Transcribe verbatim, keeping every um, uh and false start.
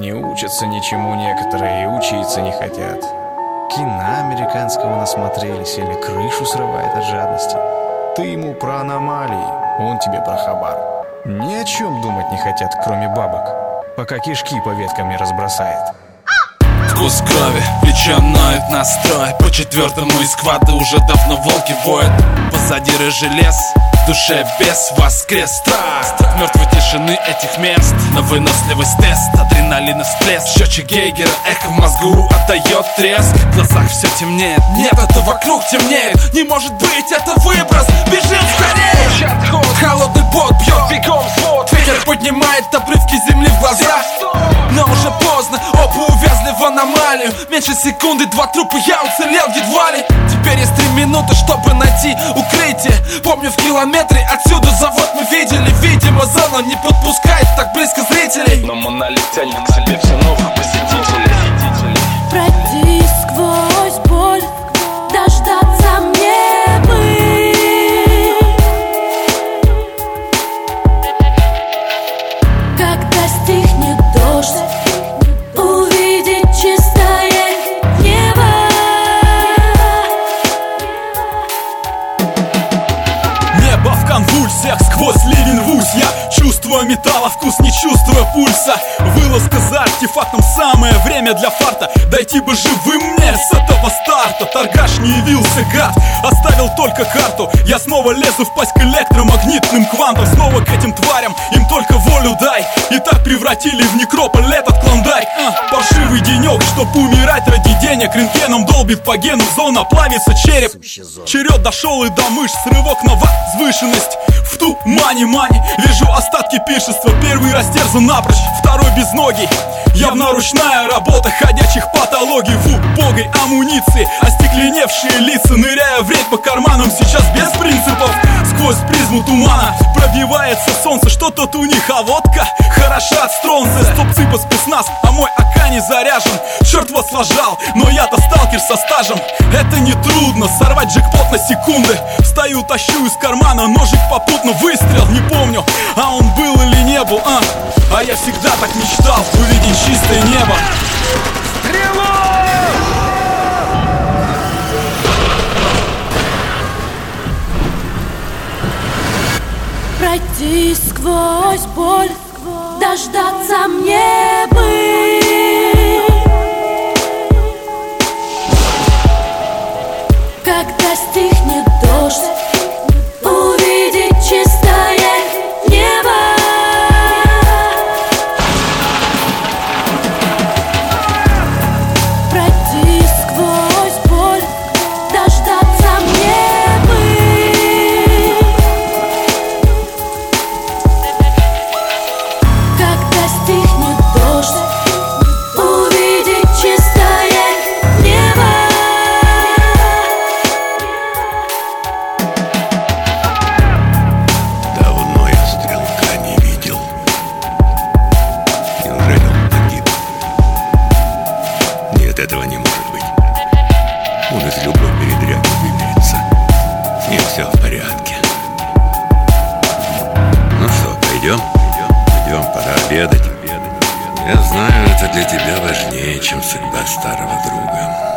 Не учатся ничему некоторые и учиться не хотят. Кино американского насмотрелись или крышу срывает от жадности. Ты ему про аномалии, он тебе про хабар. Ни о чем думать не хотят, кроме бабок, пока кишки по веткам не разбросает. Вкус крови, плечо ноет настрой. По четвертому из сквада уже давно волки воют. Позади рыжий лес, в душе бес воскрес. Страх мертвой тишины этих мест. На выносливость тест, адреналин всплеск. Счетчик Гейгера, эхо в мозгу отдает треск. В глазах все темнеет, нет, это вокруг темнеет. Не может быть, это выброс, бежим скорее. Холодный пот бьет бегом свод. Ветер поднимает обрывки земли в глаза. Но уже поздно, оба увязли в аномалию. Меньше секунды, два трупа, я уцелел едва ли. Теперь есть три минуты, чтобы найти укрытие. Помню, в километре отсюда завод мы видели. Видимо, зона не подпускает так близко зрителей. Но монолит тянет к себе все новых посетителей. Пройти сквозь боль, дождаться мне бы. Когда стихнет дождь, увидеть чистое небо. Небо в конвульсиях, сквозь ливень рвусь я. Чувствую металла вкус, не чувствуя пульса. Вылазка за артефактом, самое время для фарта. Дойти бы живым мне с этого старта. Торгаш не явился, гад, оставил только карту. Я снова лезу в пасть к электромагнитным квантам. Снова к этим тварям, им только волю дай. И так превратили в некрополь этот клондайк. а, Паршивый денек, чтоб умирать ради денег. Рентгеном долбит по гену, зона плавится череп. Черед дошел и до мышц, рывок на возвышенность. В тумане мани, вижу остатки пиршества. Первый растерзан напрочь, второй безногий. Явно ручная работа ходячих патологий. В убогой амуниции остекленевшие лица, ныряя в рейд по карманам. Сейчас без принципов, сквозь призму тумана пробивается солнце. Что тут у них, а водка хороша от стронза. Стопцы по спецназ, а мой АК не заряжен. Черт вас сложал, но я-то сталкер со стажем. Это не трудно, сорвать джекпот на секунды. Встаю, тащу из кармана ножик, попутно выстрел. Не помню, а он был или не был, а А я всегда так мечтал увидеть чистое небо. Пройти сквозь боль, дождаться мне бы. Когда стихнет дождь, увидеть чистое небо. Пройти сквозь боль, дождаться мне бы. Когда стихнет дождь, увидеть чистое небо. Давно я стрелка не видел. Неужели он погиб? Нет, этого не может быть. Он из любой передряги выберется. С ним все в порядке. Ну что, пойдем? Пойдем, пора обедать. Я знаю, это для тебя важнее, чем судьба старого друга.